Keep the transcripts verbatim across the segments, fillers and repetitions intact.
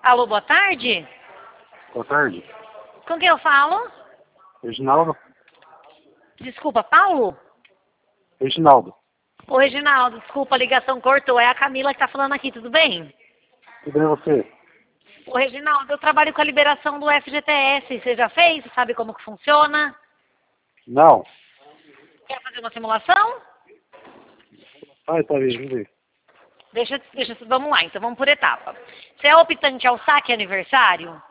Alô, boa tarde. Boa tarde. Com quem eu falo? Reginaldo. Desculpa, Paulo? Reginaldo. Ô, Reginaldo, desculpa, a ligação cortou. É a Camila que tá falando aqui, tudo bem? Tudo bem você? Ô, Reginaldo, eu trabalho com a liberação do F G T S. Você já fez? Você sabe como que funciona? Não. Quer fazer uma simulação? Ai, tá vendo, vamos ver. Deixa, deixa, vamos lá, então vamos por etapa. Você é optante ao saque aniversário?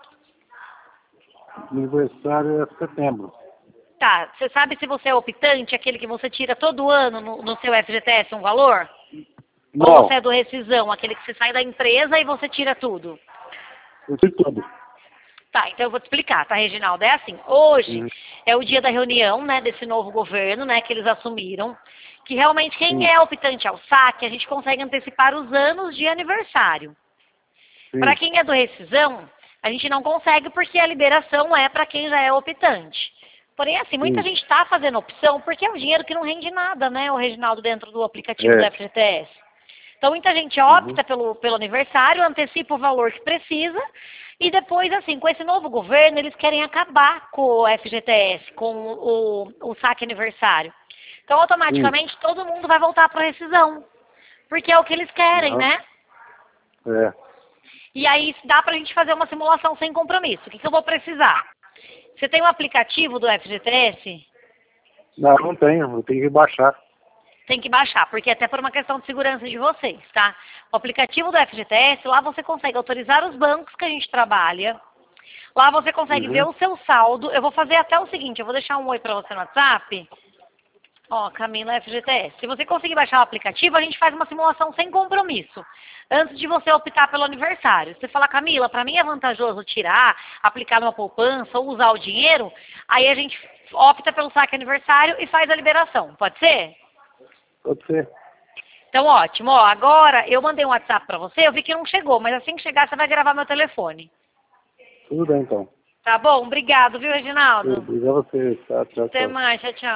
Aniversário é setembro. Tá, você sabe se você é optante, aquele que você tira todo ano no, no seu F G T S um valor? Não. Ou você é do rescisão, aquele que você sai da empresa e você tira tudo? Eu sei tudo. Tá, então eu vou te explicar, tá, Reginaldo? É assim, hoje Uhum. é o dia da reunião, né, desse novo governo, né, que eles assumiram, que realmente quem Sim. é optante ao saque, a gente consegue antecipar os anos de aniversário. Sim. Para quem é do rescisão, a gente não consegue porque a liberação é para quem já é optante. Porém, assim, muita Sim. gente está fazendo opção porque é um dinheiro que não rende nada, né, o Reginaldo, dentro do aplicativo do É. F G T S. Então, muita gente Uhum. opta pelo, pelo aniversário, antecipa o valor que precisa, e depois, assim, com esse novo governo, eles querem acabar com o F G T S, com o, o, o saque aniversário. Então, automaticamente, todo mundo vai voltar para a rescisão, porque é o que eles querem, Não. né? É. E aí, dá para a gente fazer uma simulação sem compromisso. O que, que eu vou precisar? Você tem um aplicativo do F G T S? Não, não tenho. Eu tenho que baixar. Tem que baixar, porque até por uma questão de segurança de vocês, tá? O aplicativo do F G T S, lá você consegue autorizar os bancos que a gente trabalha. Lá você consegue Uhum. ver o seu saldo. Eu vou fazer até o seguinte, eu vou deixar um oi pra você no WhatsApp. Ó, Camila F G T S. Se você conseguir baixar o aplicativo, a gente faz uma simulação sem compromisso. Antes de você optar pelo aniversário. Você fala, Camila, pra mim é vantajoso tirar, aplicar numa poupança ou usar o dinheiro, aí a gente opta pelo saque aniversário e faz a liberação. Pode ser? Pode ser. Então, ótimo. Ó, agora eu mandei um WhatsApp pra você, eu vi que não chegou, mas assim que chegar você vai gravar meu telefone. Tudo bem, então. Tá bom? Obrigado, viu, Reginaldo? Obrigado a você. Tá, tchau, Até tchau. mais, tchau, tchau.